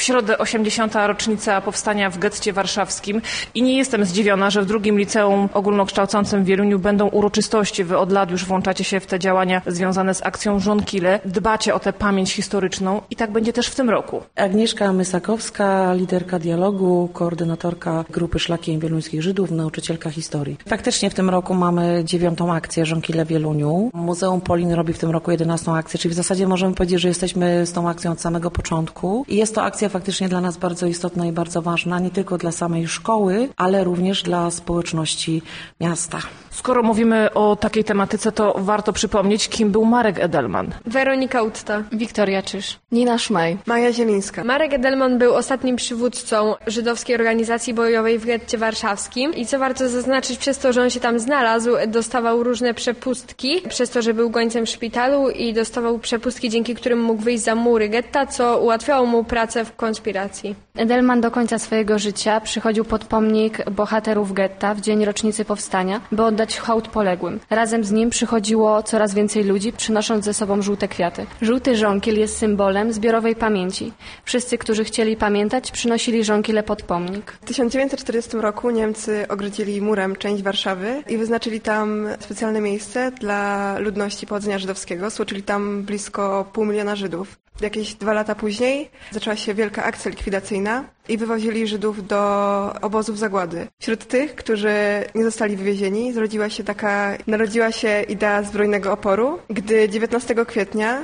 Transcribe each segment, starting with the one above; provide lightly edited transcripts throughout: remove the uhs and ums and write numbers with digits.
środę 80. rocznica powstania w getcie warszawskim i nie jestem zdziwiona, że w drugim liceum ogólnokształcącym w Wieluniu będą uroczystości. Wy od lat już włączacie się w te działania związane z akcją Żonkile. Dbacie o tę pamięć historyczną i tak będzie też w tym roku. Agnieszka Mysakowska, liderka dialogu, koordynatorka grupy Szlakiem Wieluńskich Żydów, nauczycielka historii. Faktycznie w tym roku mamy 9. akcję Żonkile w Wieluniu. Muzeum Polin robi w tym roku 11. akcję, czyli w zasadzie możemy powiedzieć, że jesteśmy z tą akcją od samego początku. I jest to akcja faktycznie dla nas bardzo istotna i bardzo ważna, nie tylko dla samej szkoły, ale również dla społeczności miasta. Skoro mówimy o takiej tematyce, to warto przypomnieć, kim był Marek Edelman. Weronika Utta, Wiktoria Czyż, Nina Szmej, Maja Zielińska. Marek Edelman był ostatnim przywódcą żydowskiej organizacji bojowej w getcie warszawskim i co warto zaznaczyć, przez to, że on się tam znalazł, dostawał różne przepustki, przez to, że był gońcem w szpitalu i dostawał przepustki, dzięki którym mógł wyjść za mury getta, co ułatwiało mu pracę w konspiracji. Edelman do końca swojego życia przychodził pod pomnik bohaterów getta w dzień rocznicy powstania, by oddać hołd poległym. Razem z nim przychodziło coraz więcej ludzi, przynosząc ze sobą żółte kwiaty. Żółty żonkil jest symbolem zbiorowej pamięci. Wszyscy, którzy chcieli pamiętać, przynosili żonkile pod pomnik. W 1940 roku Niemcy ogrodzili murem część Warszawy i wyznaczyli tam specjalne miejsce dla ludności pochodzenia żydowskiego. Stłoczyli tam blisko 500 000 Żydów. Jakieś 2 lata później zaczęła się wielka akcja likwidacyjna i wywozili Żydów do obozów zagłady. Wśród tych, którzy nie zostali wywiezieni, narodziła się idea zbrojnego oporu, gdy 19 kwietnia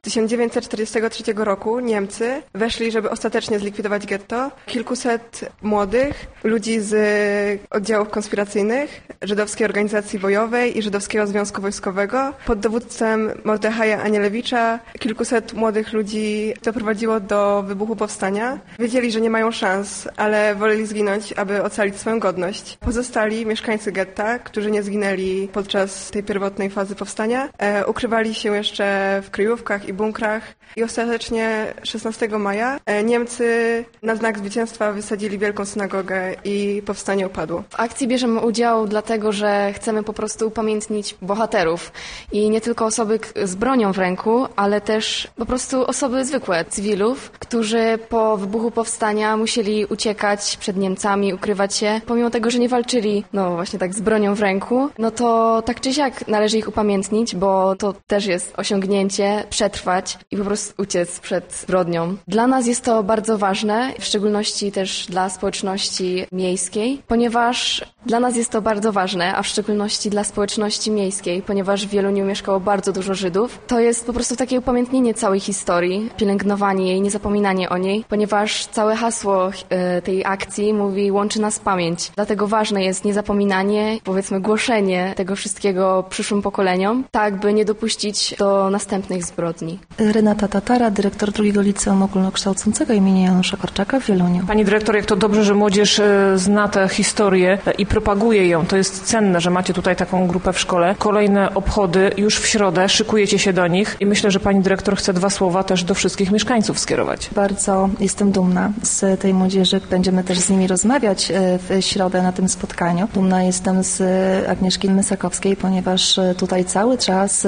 1943 roku Niemcy weszli, żeby ostatecznie zlikwidować getto. Kilkuset młodych ludzi z oddziałów konspiracyjnych, żydowskiej organizacji bojowej i żydowskiego związku wojskowego pod dowództwem Mordechaja Anielewicza kilkuset młodych ludzi doprowadziło do wybuchu powstania. Wiedzieli, że nie mają szans, ale woleli zginąć, aby ocalić swoją godność. Pozostali mieszkańcy getta, którzy nie zginęli podczas tej pierwotnej fazy powstania, ukrywali się jeszcze w kryjówkach i bunkrach i ostatecznie 16 maja Niemcy na znak zwycięstwa wysadzili wielką synagogę i powstanie upadło. W akcji bierzemy udział dlatego, że chcemy po prostu upamiętnić bohaterów i nie tylko osoby z bronią w ręku, ale też po prostu osoby zwykłe, cywilów, którzy po wybuchu powstania musieli uciekać przed Niemcami, ukrywać się, pomimo tego, że nie walczyli, no właśnie tak z bronią w ręku, no to tak czy siak należy ich upamiętnić, bo to też jest osiągnięcie, przetrwać i po prostu uciec przed zbrodnią. Dla nas jest to bardzo ważne, w szczególności też dla społeczności miejskiej, ponieważ dla nas jest to bardzo ważne, a w szczególności dla społeczności miejskiej, ponieważ w Wieluniu mieszkało bardzo dużo Żydów. To jest po prostu takie upamiętnienie całej historii, pielęgnowanie jej, niezapominanie o niej, ponieważ całe hasło tej akcji mówi łączy nas pamięć. Dlatego ważne jest niezapominanie, powiedzmy głoszenie tego wszystkiego przyszłym pokoleniom, tak by nie dopuścić do następnych zbrodni. Renata Tatara, dyrektor II Liceum Ogólnokształcącego im. Janusza Korczaka w Wieluniu. Pani dyrektor, jak to dobrze, że młodzież zna tę historię i propaguje ją. To jest cenne, że macie tutaj taką grupę w szkole. Kolejne obchody już w środę, szykujecie się do nich i myślę, że pani dyrektor chce 2 słowa też do wszystkich mieszkańców skierować. Bardzo jestem dumna z tej młodzieży. Będziemy też z nimi rozmawiać w środę na tym spotkaniu. Dumna jestem z Agnieszki Mysakowskiej, ponieważ tutaj cały czas,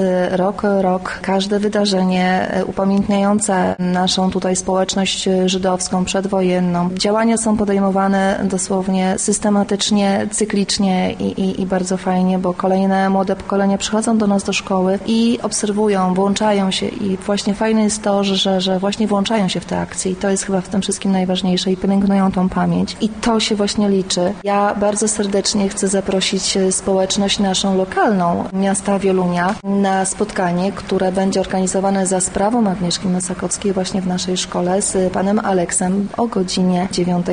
rok, każde wydarzenie upamiętniające naszą tutaj społeczność żydowską przedwojenną. Działania są podejmowane dosłownie systematycznie, cyklicznie i bardzo fajnie, bo kolejne młode pokolenia przychodzą do nas do szkoły i obserwują, włączają się i właśnie fajne jest to, że właśnie włączają się w te akcje i to jest chyba w tym wszystkim najważniejsze i pielęgnują tą pamięć i to się właśnie liczy. Ja bardzo serdecznie chcę zaprosić społeczność naszą lokalną miasta Wielunia na spotkanie, które będzie organizowane za sprawą Agnieszki Mysakowskiej właśnie w naszej szkole z panem Aleksem o godzinie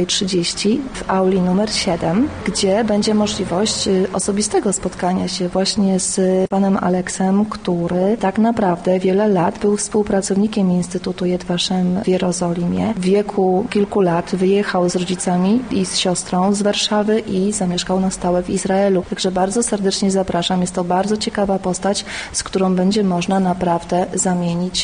9:30 w auli numer 7, gdzie będzie możliwość osobistego spotkania się właśnie z panem Aleksem, który tak naprawdę wiele lat był współpracownikiem Instytutu Yad Vashem w Jerozolimie. W wieku kilku lat wyjechał z rodzicami i z siostrą z Warszawy i zamieszkał na stałe w Izraelu. Także bardzo serdecznie zapraszam. Jest to bardzo ciekawa postać, z którą będzie można naprawdę zamienić parę zdań.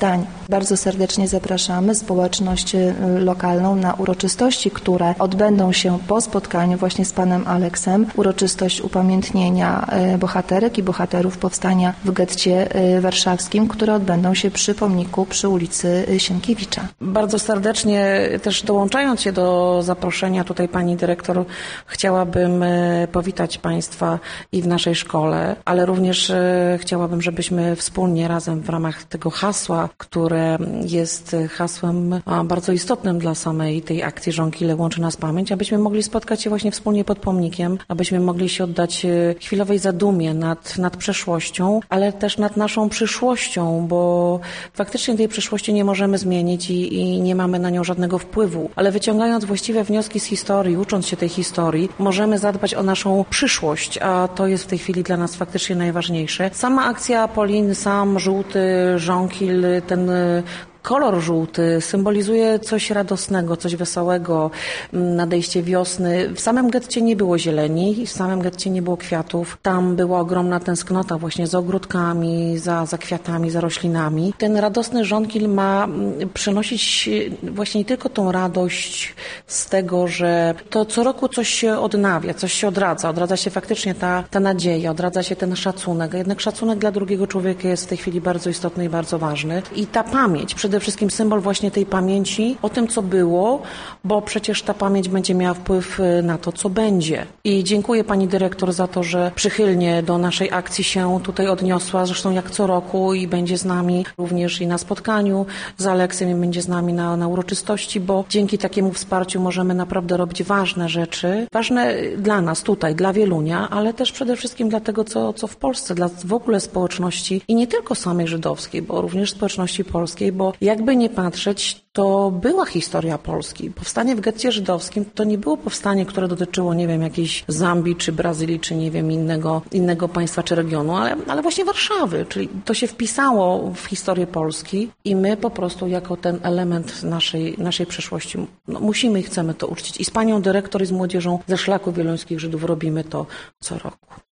powstań. Bardzo serdecznie zapraszamy społeczność lokalną na uroczystości, które odbędą się po spotkaniu właśnie z panem Aleksem. Uroczystość upamiętnienia bohaterek i bohaterów powstania w getcie warszawskim, które odbędą się przy pomniku przy ulicy Sienkiewicza. Bardzo serdecznie też dołączając się do zaproszenia tutaj pani dyrektor, chciałabym powitać państwa i w naszej szkole, ale również chciałabym, żebyśmy wspólnie razem w ramach tego hasła, które jest hasłem bardzo istotnym dla samej tej akcji Żonkile łączy nas pamięć, abyśmy mogli spotkać się właśnie wspólnie pod pomnikiem, abyśmy mogli się oddać chwilowej zadumie nad przeszłością, ale też nad naszą przyszłością, bo faktycznie tej przyszłości nie możemy zmienić i nie mamy na nią żadnego wpływu, ale wyciągając właściwe wnioski z historii, ucząc się tej historii, możemy zadbać o naszą przyszłość, a to jest w tej chwili dla nas faktycznie najważniejsze. Sama akcja Polin, sam żółty żonkil, ten kolor żółty symbolizuje coś radosnego, coś wesołego, nadejście wiosny. W samym getcie nie było zieleni, w samym getcie nie było kwiatów. Tam była ogromna tęsknota właśnie za ogródkami, za kwiatami, za roślinami. Ten radosny żonkil ma przynosić właśnie nie tylko tą radość z tego, że to co roku coś się odnawia, coś się odradza. Odradza się faktycznie ta nadzieja, odradza się ten szacunek. A jednak szacunek dla drugiego człowieka jest w tej chwili bardzo istotny i bardzo ważny. I ta pamięć, przede wszystkim symbol właśnie tej pamięci o tym, co było, bo przecież ta pamięć będzie miała wpływ na to, co będzie. I dziękuję pani dyrektor za to, że przychylnie do naszej akcji się tutaj odniosła, zresztą jak co roku i będzie z nami również i na spotkaniu z Aleksem i będzie z nami na uroczystości, bo dzięki takiemu wsparciu możemy naprawdę robić ważne rzeczy, ważne dla nas tutaj, dla Wielunia, ale też przede wszystkim dla tego, co w Polsce, dla w ogóle społeczności i nie tylko samej żydowskiej, bo również społeczności polskiej, bo jakby nie patrzeć, to była historia Polski. Powstanie w getcie żydowskim to nie było powstanie, które dotyczyło, nie wiem, jakiejś Zambii, czy Brazylii, czy nie wiem, innego państwa, czy regionu, ale właśnie Warszawy, czyli to się wpisało w historię Polski i my po prostu jako ten element naszej przeszłości musimy i chcemy to uczcić. I z panią dyrektor i z młodzieżą ze Szlaku Wieluńskich Żydów robimy to co roku.